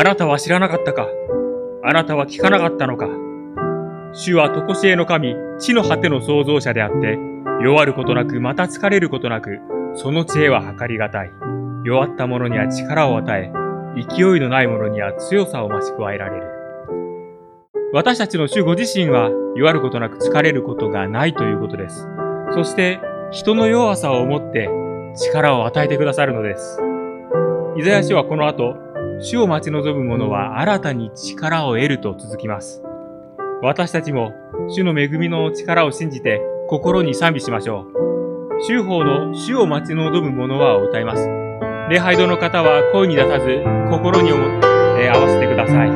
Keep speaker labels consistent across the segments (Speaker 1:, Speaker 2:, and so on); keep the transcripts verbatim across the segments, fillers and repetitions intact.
Speaker 1: なたは知らなかったか。あなたは聞かなかったのか。主は常しえの神、地の果ての創造者であって、弱ることなく、また疲れることなく、その知恵は計りがたい。弱った者には力を与え、勢いのない者には強さを増し加えられる。私たちの主ご自身は弱ることなく疲れることがないということです。そして人の弱さを思って力を与えてくださるのです。イザヤ書はこの後、主を待ち望む者は新たに力を得ると続きます。私たちも主の恵みの力を信じて心に賛美しましょう。週報の主を待ち望む者はを歌います。礼拝堂の方は声に出さず心に思って、えー、合わせてください。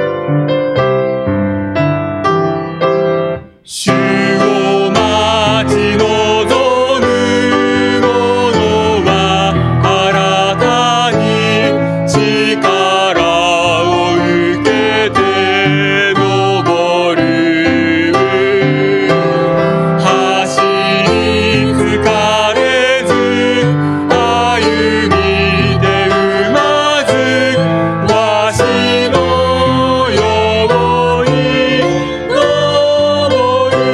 Speaker 1: 主を待ち望む者は新たに力を受けて登る。走り疲れず歩みてうまずわしのように登る。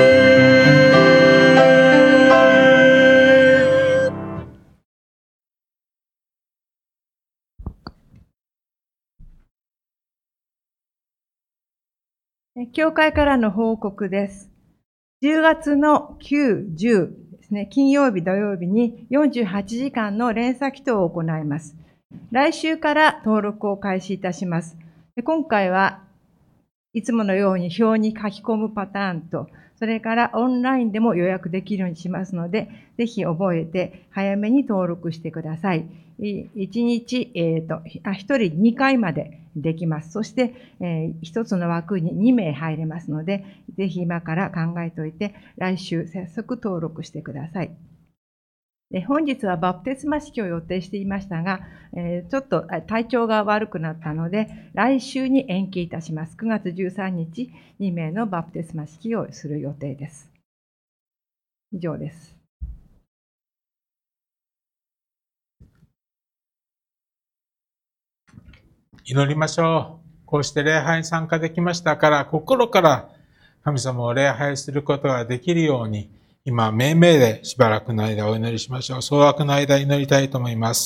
Speaker 2: 教会からの報告です。じゅうがつのく、じゅうですね、金曜日、土曜日によんじゅうはちじかんの連鎖祈祷を行います。来週から登録を開始いたします。今回はいつものように表に書き込むパターンと、それからオンラインでも予約できるようにしますので、ぜひ覚えて早めに登録してください。いちにち、えっと、あ、ひとりにかいまでできます。そして、えー、ひとつの枠ににめい入れますので、ぜひ今から考えておいて、来週早速登録してください。で、本日はバプテスマ式を予定していましたが、えー、ちょっと体調が悪くなったので、来週に延期いたします。くがつじゅうさんにち、にめいのバプテスマ式をする予定です。以上です。
Speaker 3: 祈りましょう。こうして礼拝に参加できましたから、心から神様を礼拝することができるように、今、命名でしばらくの間お祈りしましょう。総枠の間祈りたいと思います。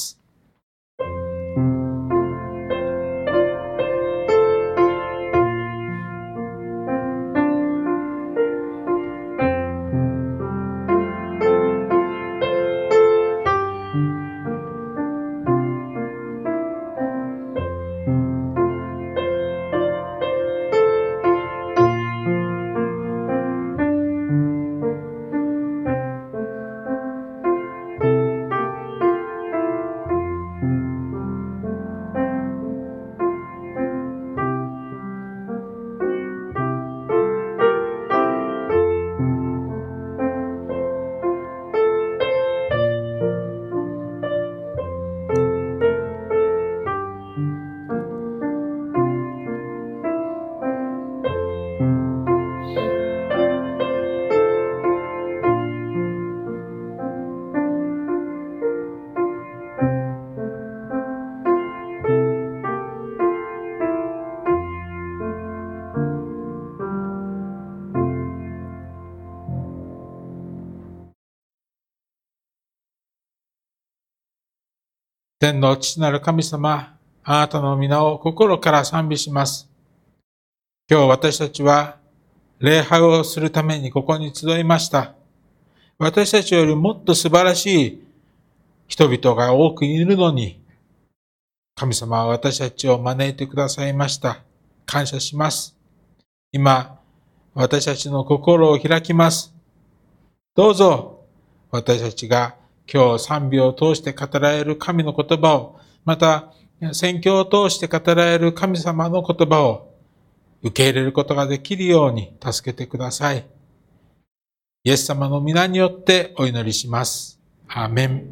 Speaker 3: 天の父なる神様、あなたの皆を心から賛美します。今日私たちは礼拝をするためにここに集いました。私たちよりもっと素晴らしい人々が多くいるのに、神様は私たちを招いてくださいました。感謝します。今、私たちの心を開きます。どうぞ、私たちが今日賛美を通して語られる神の言葉を、また宣教を通して語られる神様の言葉を受け入れることができるように助けてください。イエス様の皆によってお祈りします。アーメン。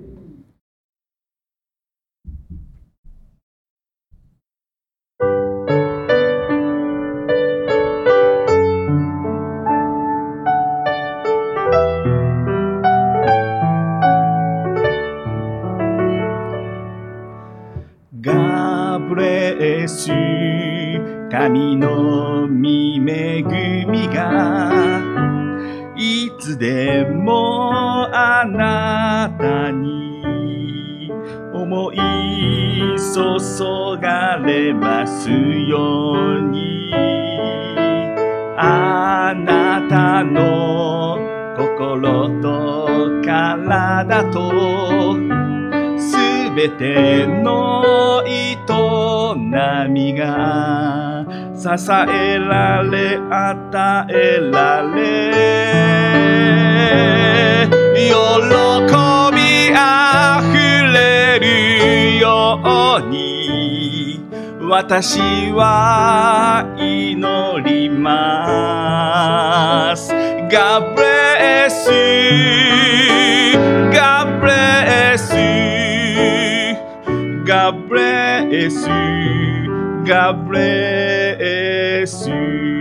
Speaker 4: God bless you. 神の御恵みがいつでもあなたに思い注がれますように、あなたの心と体とすべての営みが支えられ与えられ、喜びあふれるように私は祈ります。God bless you, God bless you, God bless you, God bless you.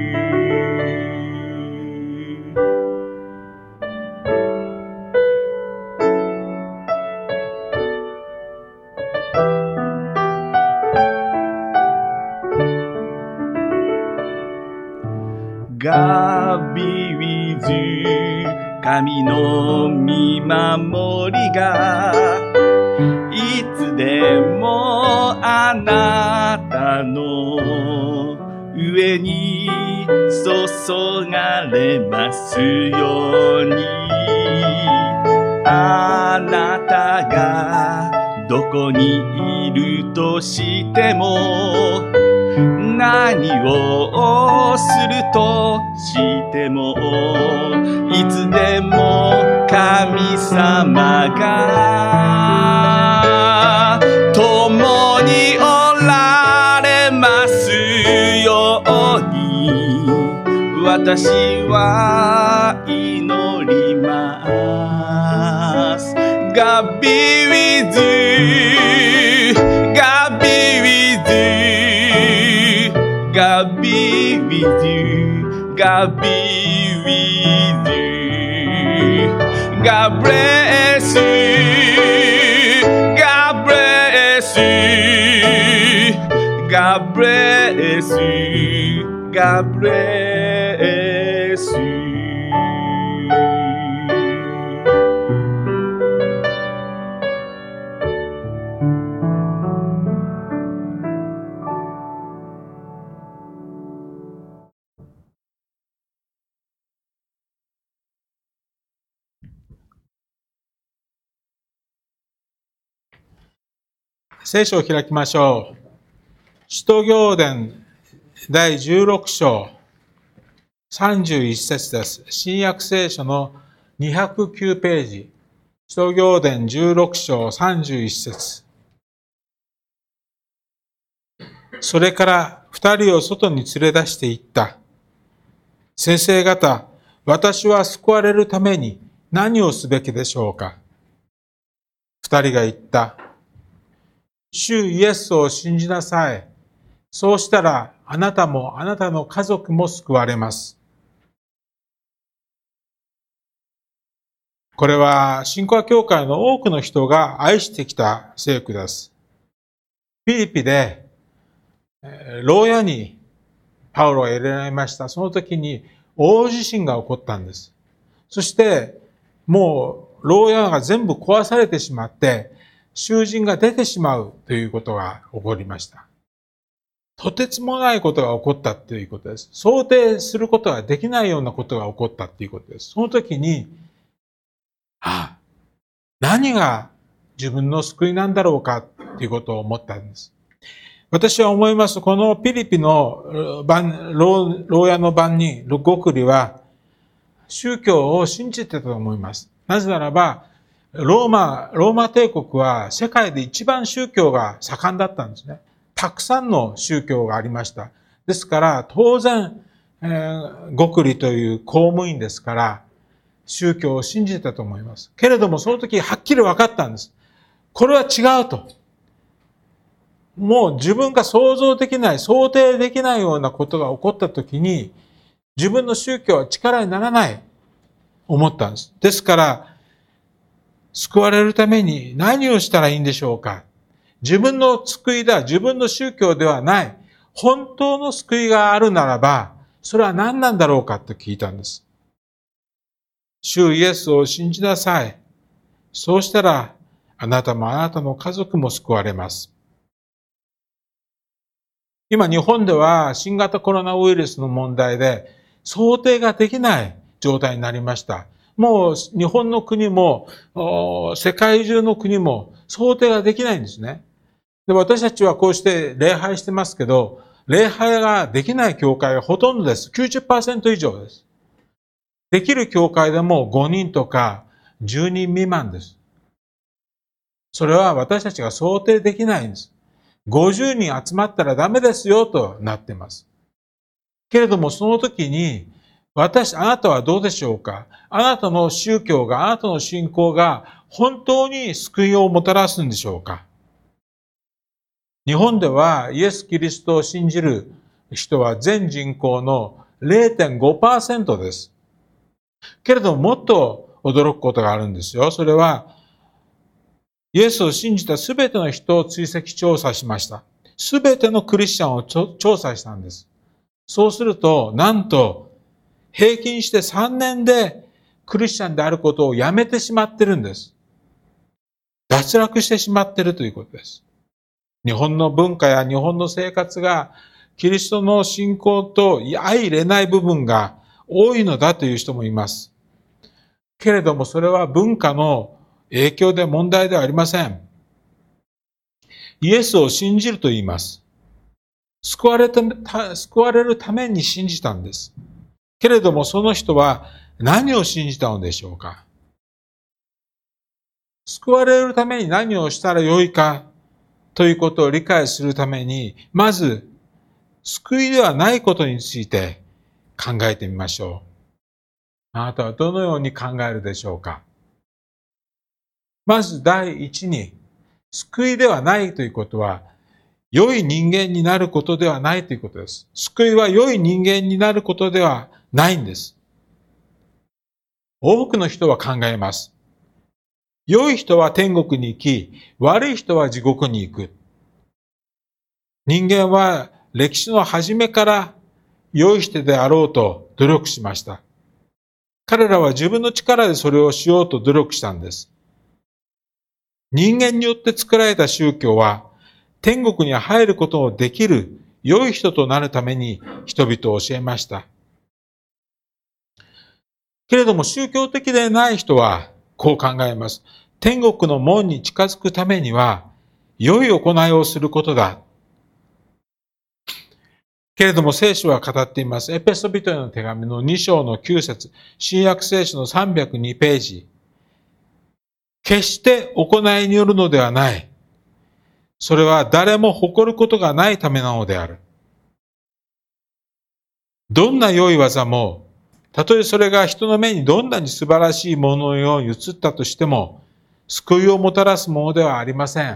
Speaker 4: がびびず神の見守りがいつでもあなたの上に注がれますように、あなたがどこにいるとしても何をするとしてもいつでも神様が共におられますように私は祈ります。God be with you, God be with you, God be with you, God be with you, God bless you, God bless you, God bless you, God bless you.
Speaker 3: 聖書を開きましょう。使徒行伝だいじゅうろく章さんじゅういち節です。新約聖書のにひゃくきゅうページ。使徒行伝じゅうろく章さんじゅういち節。それから二人を外に連れ出して行った。先生方、私は救われるために何をすべきでしょうか。二人が言った。主イエスを信じなさい。そうしたらあなたもあなたの家族も救われます。これは新興教会の多くの人が愛してきた聖句です。フィリピで牢屋にパウロが入れられました。その時に大地震が起こったんです。そしてもう牢屋が全部壊されてしまって囚人が出てしまうということが起こりました。とてつもないことが起こったということです。想定することができないようなことが起こったということです。その時に、ああ、何が自分の救いなんだろうかということを思ったんです。私は思います。このピリピの牢屋の番人、極利は宗教を信じてたと思います。なぜならば、ローマ、ローマ帝国は世界で一番宗教が盛んだったんですね。たくさんの宗教がありました。ですから当然、えー、極利という公務員ですから宗教を信じてたと思います。けれどもその時はっきり分かったんです。これは違うと。もう自分が想像できない、想定できないようなことが起こった時に自分の宗教は力にならない思ったんです。ですから救われるために何をしたらいいんでしょうか。自分の救いだ、自分の宗教ではない。 本当の救いがあるならば、それは何なんだろうかと聞いたんです。主イエスを信じなさい。そうしたら、あなたもあなたの家族も救われます。今日本では新型コロナウイルスの問題で想定ができない状態になりました。もう日本の国も世界中の国も想定ができないんですね。で、私たちはこうして礼拝してますけど、礼拝ができない教会がほとんどです。きゅうじゅっパーセント 以上です。できる教会でもごにんとかじゅうにん未満です。それは私たちが想定できないんです。ごじゅうにん集まったらダメですよとなっています。けれどもその時に、私、あなたはどうでしょうか？あなたの宗教が、あなたの信仰が本当に救いをもたらすんでしょうか？日本ではイエス・キリストを信じる人は全人口の れいてんごパーセント です。けれどももっと驚くことがあるんですよ。それは、イエスを信じたすべての人を追跡調査しました。すべてのクリスチャンを調査したんです。そうすると、なんと、平均してさんねんでクリスチャンであることをやめてしまってるんです。脱落してしまってるということです。日本の文化や日本の生活がキリストの信仰と相入れない部分が多いのだという人もいます。けれどもそれは文化の影響で問題ではありません。イエスを信じると言います。救われた、救われるために信じたんです。けれどもその人は何を信じたのでしょうか？救われるために何をしたらよいかということを理解するために、まず救いではないことについて考えてみましょう。あなたはどのように考えるでしょうか？まず第一に、救いではないということは、良い人間になることではないということです。救いは良い人間になることではないんです。多くの人は考えます。良い人は天国に行き、悪い人は地獄に行く。人間は歴史の初めから良い人であろうと努力しました。彼らは自分の力でそれをしようと努力したんです。人間によって作られた宗教は、天国に入ることのできる良い人となるために人々を教えました。けれども宗教的でない人はこう考えます。天国の門に近づくためには良い行いをすることだ。けれども聖書は語っています。エペソビトへの手紙のに章のきゅう節、新約聖書のさんびゃくにページ。決して行いによるのではない。それは誰も誇ることがないためなのである。どんな良い技も、たとえそれが人の目にどんなに素晴らしいもののように映ったとしても、救いをもたらすものではありません。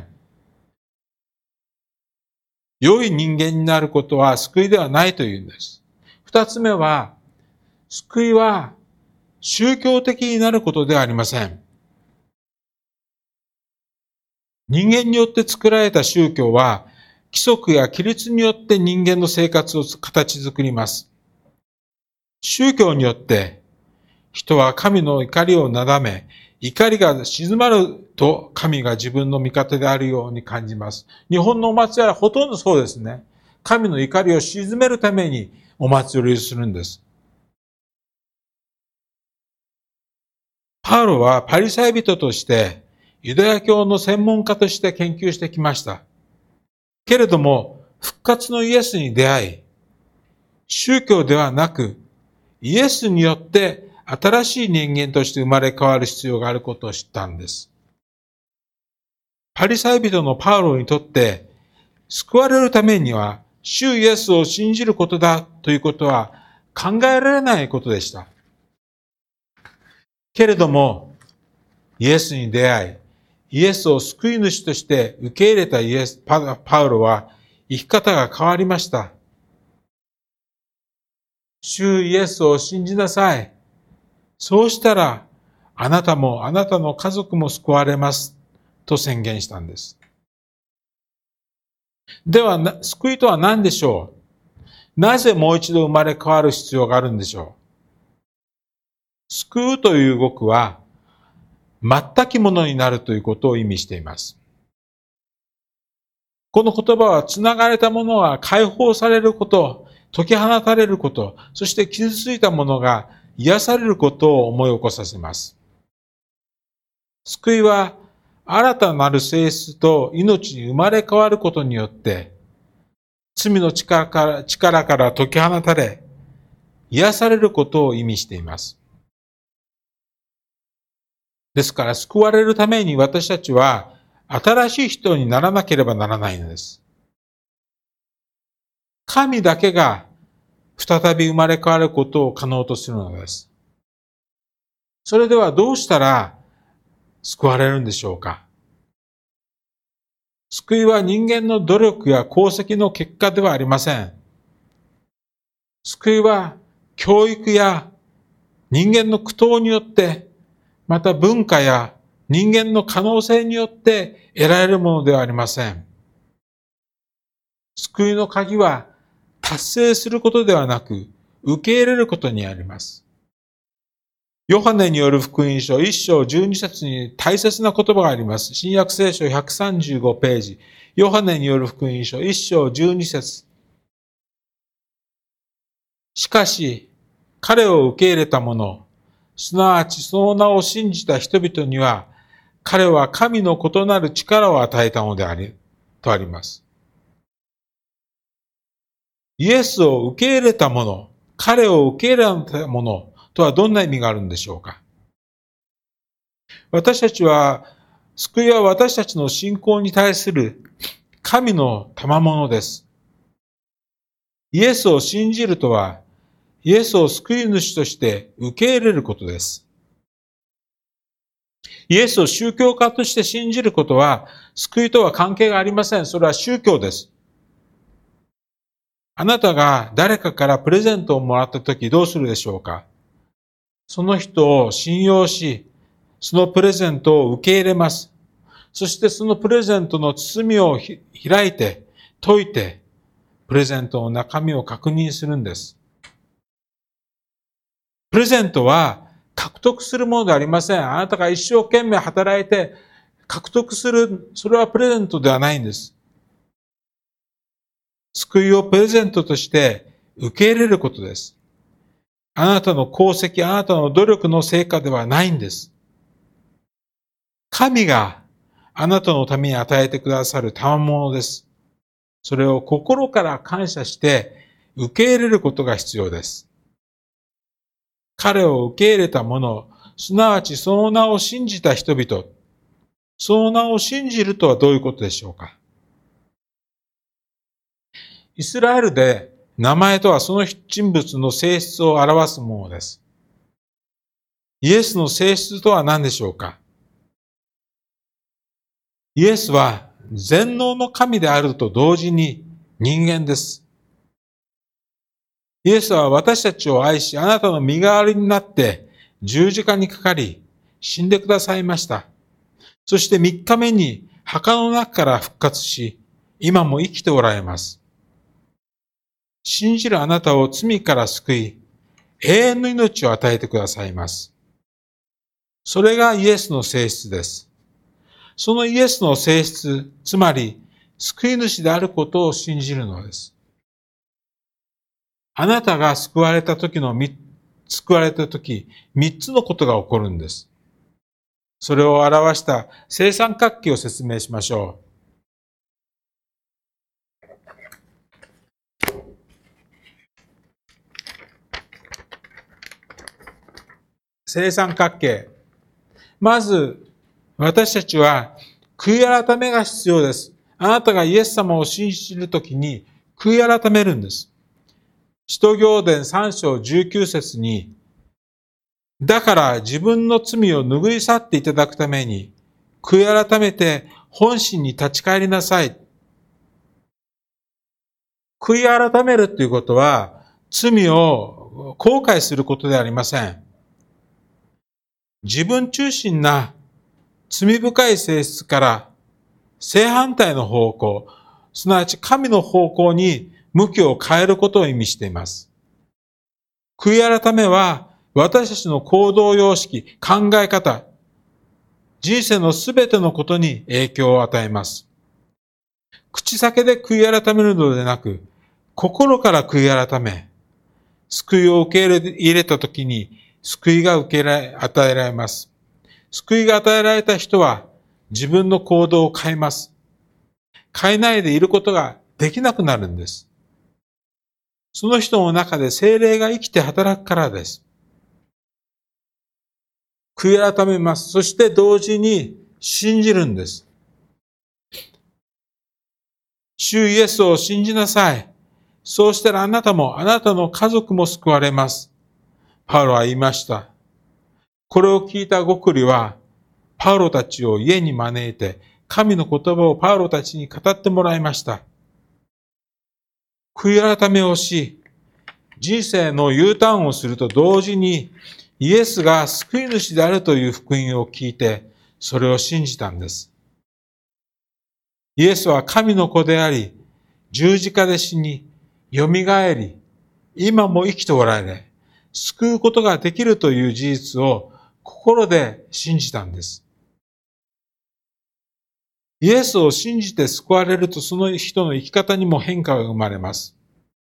Speaker 3: 良い人間になることは救いではないというんです。二つ目は、救いは宗教的になることではありません。人間によって作られた宗教は、規則や規律によって人間の生活を形作ります。宗教によって人は神の怒りをなだめ、怒りが静まると神が自分の味方であるように感じます。日本のお祭りはほとんどそうですね。神の怒りを鎮めるためにお祭りをするんです。パウロはパリサイ人としてユダヤ教の専門家として研究してきました。けれども復活のイエスに出会い、宗教ではなくイエスによって新しい人間として生まれ変わる必要があることを知ったんです。パリサイ人のパウロにとって救われるためには主イエスを信じることだということは考えられないことでした。けれどもイエスに出会い、イエスを救い主として受け入れたイエス、パ、パウロは生き方が変わりました。主イエスを信じなさい。そうしたら、あなたもあなたの家族も救われます。と宣言したんです。 ではな、救いとは何でしょう？なぜもう一度生まれ変わる必要があるんでしょう？救うという語句は、全きものになるということを意味しています。この言葉は、繋がれたものが解放されること、解き放たれること、そして傷ついたものが癒されることを思い起こさせます。救いは、新たなる性質と命に生まれ変わることによって、罪の力から、力から解き放たれ、癒されることを意味しています。ですから、救われるために私たちは、新しい人にならなければならないのです。神だけが再び生まれ変わることを可能とするのです。それではどうしたら救われるんでしょうか？救いは人間の努力や功績の結果ではありません。救いは教育や人間の苦闘によって、また文化や人間の可能性によって得られるものではありません。救いの鍵は達成することではなく、受け入れることにあります。ヨハネによる福音書いっ章じゅうに節に大切な言葉があります。新約聖書ひゃくさんじゅうごページ。ヨハネによる福音書いっ章じゅうに節。しかし、彼を受け入れた者、すなわちその名を信じた人々には、彼は神の異なる力を与えたのであり、とあります。イエスを受け入れた者、彼を受け入れた者とはどんな意味があるんでしょうか？私たちは、救いは私たちの信仰に対する神の賜物です。イエスを信じるとは、イエスを救い主として受け入れることです。イエスを宗教家として信じることは、救いとは関係がありません。それは宗教です。あなたが誰かからプレゼントをもらったときどうするでしょうか？その人を信用し、そのプレゼントを受け入れます。そしてそのプレゼントの包みを開いて、解いて、プレゼントの中身を確認するんです。プレゼントは獲得するものではありません。あなたが一生懸命働いて獲得する、それはプレゼントではないんです。救いをプレゼントとして受け入れることです。あなたの功績、あなたの努力の成果ではないんです。神があなたのために与えてくださる賜物です。それを心から感謝して受け入れることが必要です。彼を受け入れた者、すなわちその名を信じた人々、その名を信じるとはどういうことでしょうか？イスラエルで名前とはその人物の性質を表すものです。イエスの性質とは何でしょうか？イエスは全能の神であると同時に人間です。イエスは私たちを愛し、あなたの身代わりになって十字架にかかり、死んでくださいました。そして三日目に墓の中から復活し、今も生きておられます。信じるあなたを罪から救い、永遠の命を与えてくださいます。それがイエスの性質です。そのイエスの性質、つまり救い主であることを信じるのです。あなたが救われた時の、救われた時、三つのことが起こるんです。それを表した正三角形を説明しましょう。正三角形。まず、私たちは悔い改めが必要です。あなたがイエス様を信じるときに悔い改めるんです。使徒行伝さん章じゅうきゅう節に、だから自分の罪を拭い去っていただくために、悔い改めて本心に立ち返りなさい。悔い改めるということは、罪を後悔することではありません。自分中心な罪深い性質から正反対の方向、 すなわち神の方向に向きを変えることを意味しています。悔い改めは私たちの行動様式、考え方、人生のすべてのことに影響を与えます。口先で悔い改めるのでなく、心から悔い改め、救いを受け入れたときに救いが受けられ、与えられます。救いが与えられた人は自分の行動を変えます。変えないでいることができなくなるんです。その人の中で聖霊が生きて働くからです。悔い改めます。そして同時に信じるんです。主イエスを信じなさい。そうしたらあなたもあなたの家族も救われます。パウロは言いました。これを聞いた極利は、パウロたちを家に招いて、神の言葉をパウロたちに語ってもらいました。悔い改めをし、人生の U ターンをすると同時に、イエスが救い主であるという福音を聞いて、それを信じたんです。イエスは神の子であり、十字架で死に、蘇り、今も生きておられ、救うことができるという事実を心で信じたんです。イエスを信じて救われるとその人の生き方にも変化が生まれます。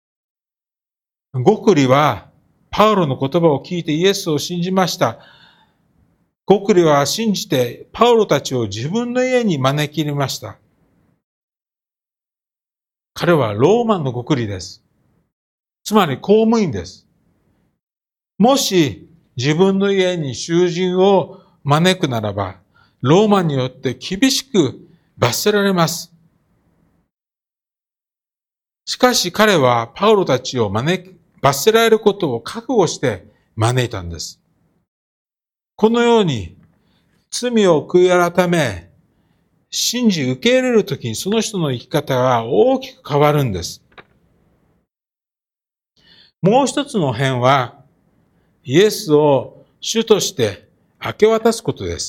Speaker 3: 極利はパウロの言葉を聞いてイエスを信じました。極利は信じてパウロたちを自分の家に招き入れました。彼はローマの極利です。つまり公務員です。もし自分の家に囚人を招くならば、ローマによって厳しく罰せられます。しかし彼はパウロたちを招き、罰せられることを覚悟して招いたんです。このように罪を悔い改め、信じ受け入れるときにその人の生き方が大きく変わるんです。もう一つの辺は、イエスを主として明け渡すことです。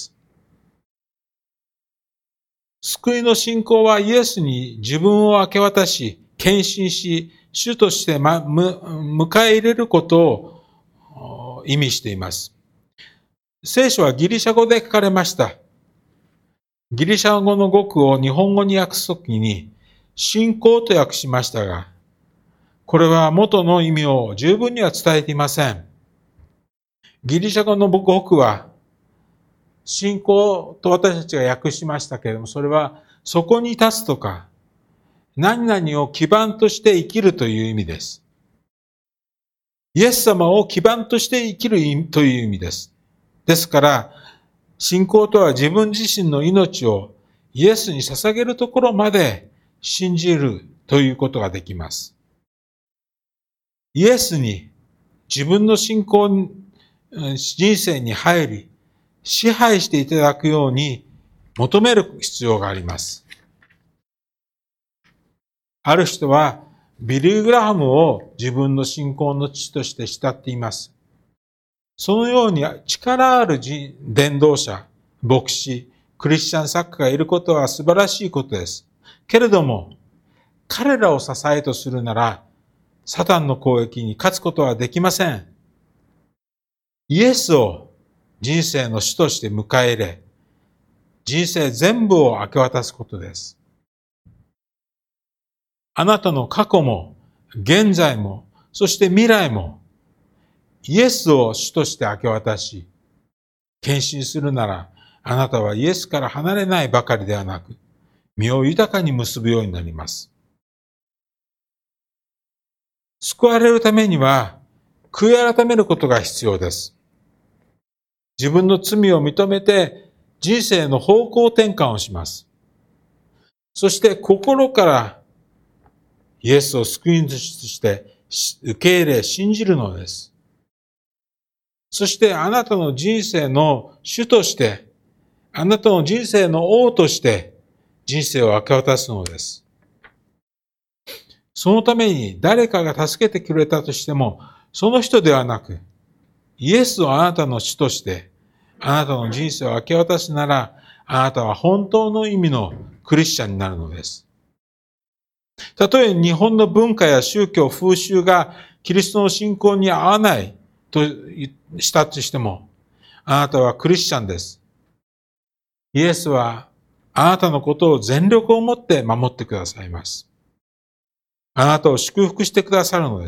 Speaker 3: 救いの信仰はイエスに自分を明け渡し、献身し、主として、ま、む迎え入れることを意味しています。聖書はギリシャ語で書かれました。ギリシャ語の語句を日本語に訳すときに、信仰と訳しましたが、これは元の意味を十分には伝えていません。ギリシャ語の語句は、信仰と私たちが訳しましたけれども、それはそこに立つとか、何々を基盤として生きるという意味です。イエス様を基盤として生きるという意味です。ですから、信仰とは自分自身の命をイエスに捧げるところまで信じるということができます。イエスに自分の信仰、人生に入り、支配していただくように求める必要があります。ある人はビリー・グラハムを自分の信仰の父として慕っています。そのように力ある伝道者、牧師、クリスチャン作家がいることは素晴らしいことです。けれども、彼らを支えとするなら、サタンの攻撃に勝つことはできません。イエスを人生の主として迎え入れ、人生全部を明け渡すことです。あなたの過去も、現在も、そして未来も、イエスを主として明け渡し、献身するなら、あなたはイエスから離れないばかりではなく、身を豊かに結ぶようになります。救われるためには、悔い改めることが必要です。自分の罪を認めて、人生の方向転換をします。そして心からイエスを救い主として受け入れ、信じるのです。そしてあなたの人生の主として、あなたの人生の王として人生を明け渡すのです。そのために誰かが助けてくれたとしても、その人ではなく、イエスをあなたの主として、あなたの人生を明け渡すなら、あなたは本当の意味のクリスチャンになるのです。 たとえ日本の文化や宗教、風習がキリストの信仰に合わないとしたとしても、あなたはクリスチャンです。イエスはあなたのことを全力を持って守ってくださいます。あなたを祝福してくださるのです。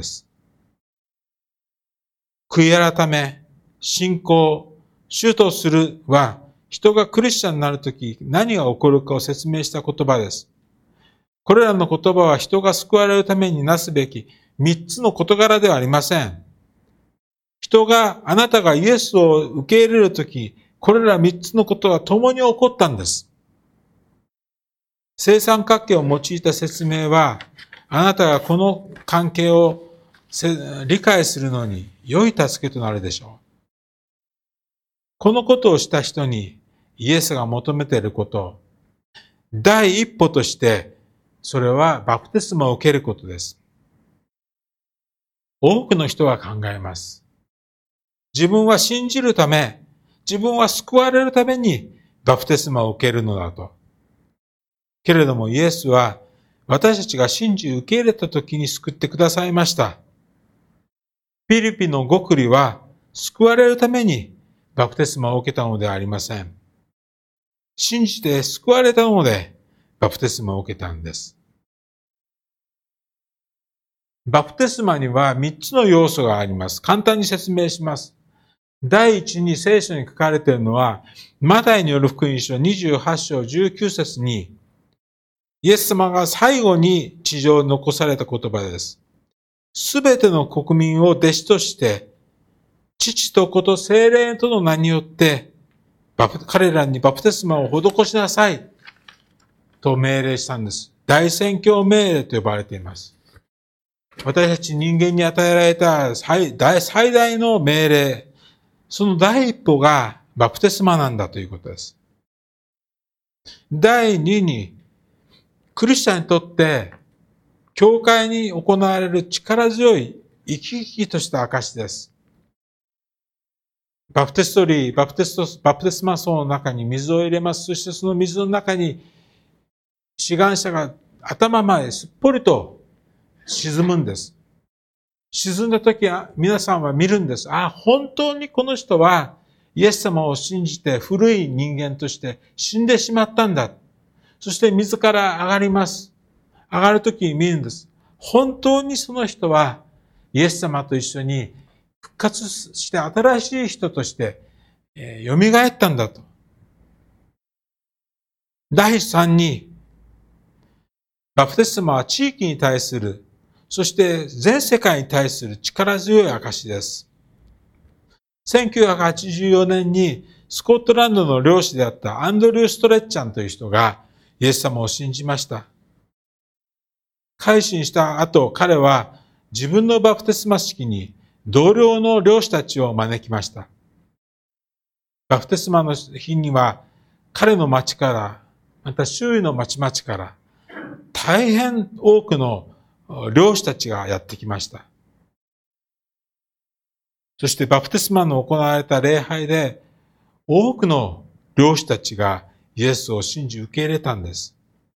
Speaker 3: 悔い改め、信仰、主とするは、人がクリスチャンになるとき何が起こるかを説明した言葉です。これらの言葉は人が救われるためになすべき三つの事柄ではありません。人が、あなたがイエスを受け入れるとき、これら三つのことは共に起こったんです。正三角形を用いた説明は、あなたがこの関係を理解するのに良い助けとなるでしょう。このことをした人にイエスが求めていること、第一歩として、それはバプテスマを受けることです。多くの人は考えます。自分は信じるため、自分は救われるためにバプテスマを受けるのだと。けれどもイエスは私たちが信じ受け入れた時に救ってくださいました。ピリピの極利は救われるためにバプテスマを受けたのではありません。信じて救われたのでバプテスマを受けたんです。バプテスマには三つの要素があります。簡単に説明します。第一に聖書に書かれているのは、マタイによる福音書にじゅうはち章じゅうきゅう節に、イエス様が最後に地上に残された言葉です。すべての国民を弟子として、父と子と聖霊との名によって、彼らにバプテスマを施しなさいと命令したんです。大宣教命令と呼ばれています。私たち人間に与えられた最大、最大の命令、その第一歩がバプテスマなんだということです。第二に、クリスチャンにとって、教会に行われる力強い生き生きとした証です。バプテストリー、バプテスト、バプテスマ層の中に水を入れます。そしてその水の中に志願者が頭まですっぽりと沈むんです。沈んだ時は皆さんは見るんです。ああ、本当にこの人はイエス様を信じて古い人間として死んでしまったんだ。そして水から上がります。上がる時に見るんです。本当にその人はイエス様と一緒に復活して新しい人として、えー、蘇ったんだと。第三に、バプテスマは地域に対する、そして全世界に対する力強い証です。せんきゅうひゃくはちじゅうよねんにスコットランドの漁師であったアンドリュー・ストレッチャンという人がイエス様を信じました。改心した後、彼は自分のバプテスマ式に同僚の漁師たちを招きました。バプテスマの日には彼の町から、また周囲の町々から大変多くの漁師たちがやってきました。そしてバプテスマの行われた礼拝で多くの漁師たちがイエスを信じ受け入れたんです。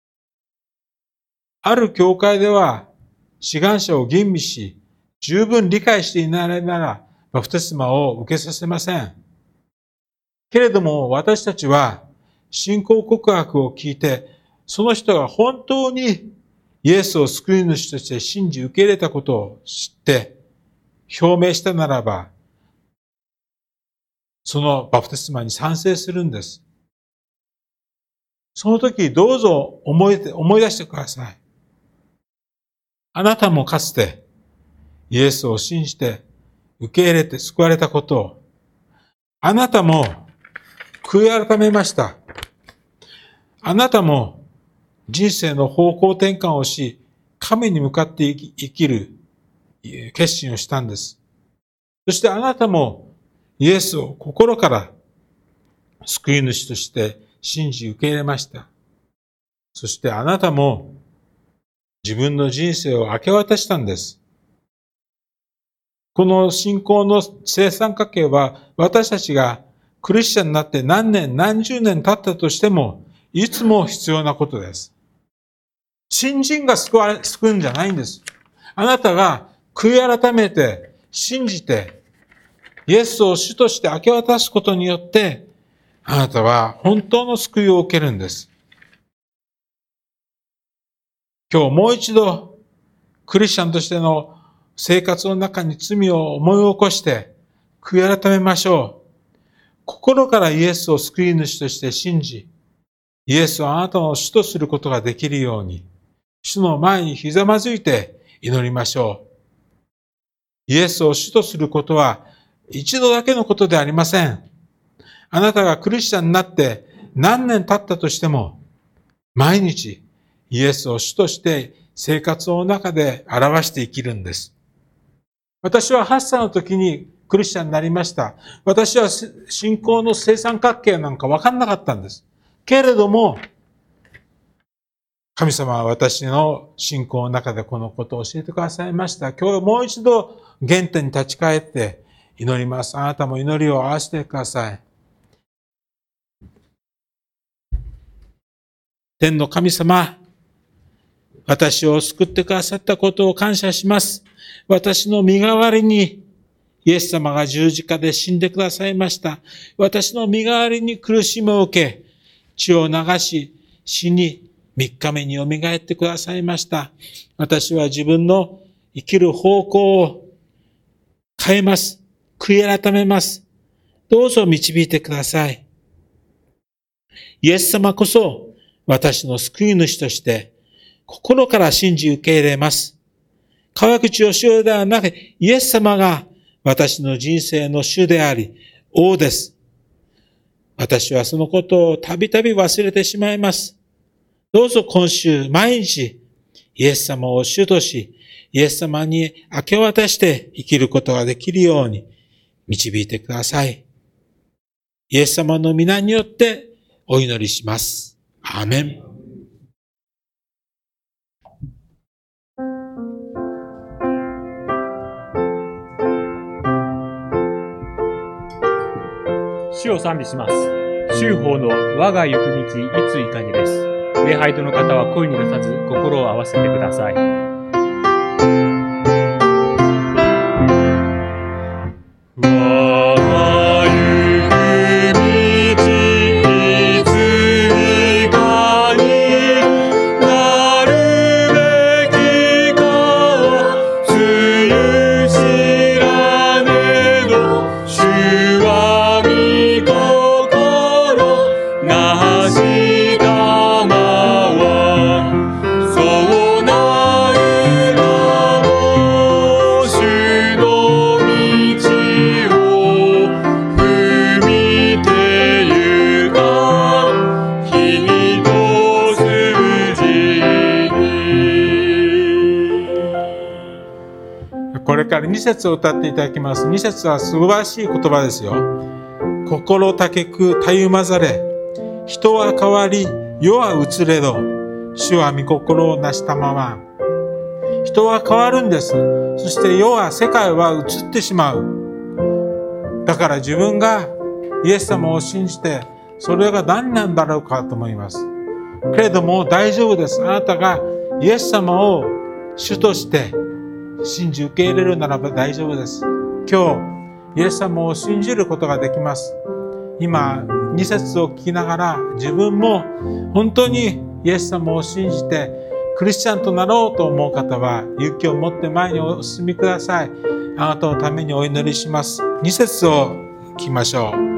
Speaker 3: ある教会では志願者を吟味し、十分理解していないならバプテスマを受けさせません。けれども私たちは信仰告白を聞いて、その人が本当にイエスを救い主として信じ受け入れたことを知って表明したならば、そのバプテスマに賛成するんです。その時どうぞ思い、思い出してください。あなたもかつてイエスを信じて受け入れて救われたことを、あなたも悔い改めました。あなたも人生の方向転換をし、神に向かって生きる決心をしたんです。そしてあなたもイエスを心から救い主として信じ受け入れました。そしてあなたも自分の人生を明け渡したんです。この信仰の正三角形は私たちがクリスチャンになって何年何十年経ったとしてもいつも必要なことです。 新人が救わ、救うんじゃないんです。あなたが悔い改めて、信じて、イエスを主として明け渡すことによって、あなたは本当の救いを受けるんです。今日もう一度、クリスチャンとしての生活の中に罪を思い起こして、悔い改めましょう。心からイエスを救い主として信じ、イエスをあなたの主とすることができるように、主の前にひざまずいて祈りましょう。イエスを主とすることは一度だけのことではありません。あなたがクリスチャンになって何年経ったとしても、毎日イエスを主として生活の中で表して生きるんです。私ははっさいの時にクリスチャンになりました。私は信仰の正三角形なんか分かんなかったんです。けれども、神様は私の信仰の中でこのことを教えてくださいました。今日もう一度原点に立ち返って祈ります。あなたも祈りを合わせてください。天の神様、私を救ってくださったことを感謝します。私の身代わりにイエス様が十字架で死んでくださいました。私の身代わりに苦しみを受け、血を流し、死に三日目によみがえってくださいました。私は自分の生きる方向を変えます。悔い改めます。どうぞ導いてください。イエス様こそ私の救い主として心から信じ受け入れます。川口義雄ではなく、イエス様が私の人生の主であり、王です。私はそのことをたびたび忘れてしまいます。どうぞ今週毎日イエス様を主とし、イエス様に明け渡して生きることができるように導いてください。イエス様の皆によってお祈りします。アーメン。
Speaker 1: 主を賛美します。修法の我が行く道いついかにです。礼拝堂の方は声に出さず心を合わせてください。
Speaker 3: に節を歌っていただきます。に節は素晴らしい言葉ですよ。心高くたゆまざれ、人は変わり世は移れど、主は御心をなしたまま。人は変わるんです。そして世は、世界は移ってしまう。だから自分がイエス様を信じて、それが何なんだろうかと思います。けれども大丈夫です。あなたがイエス様を主として信じ受け入れるならば大丈夫です。今日、イエス様を信じることができます。今、に節を聞きながら自分も本当にイエス様を信じてクリスチャンとなろうと思う方は勇気を持って前にお進みください。あなたのためにお祈りします。に節を聞きましょう。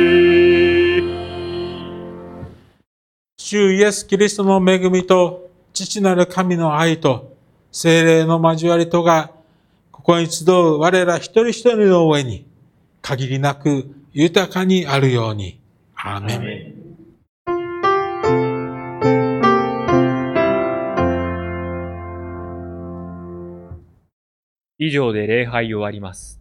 Speaker 3: 主イエスキリストの恵みと父なる神の愛と聖霊の交わりとが、ここに集う我ら一人一人の上に、限りなく豊かにあるように。アーメン。
Speaker 1: 以上で礼拝を終わります。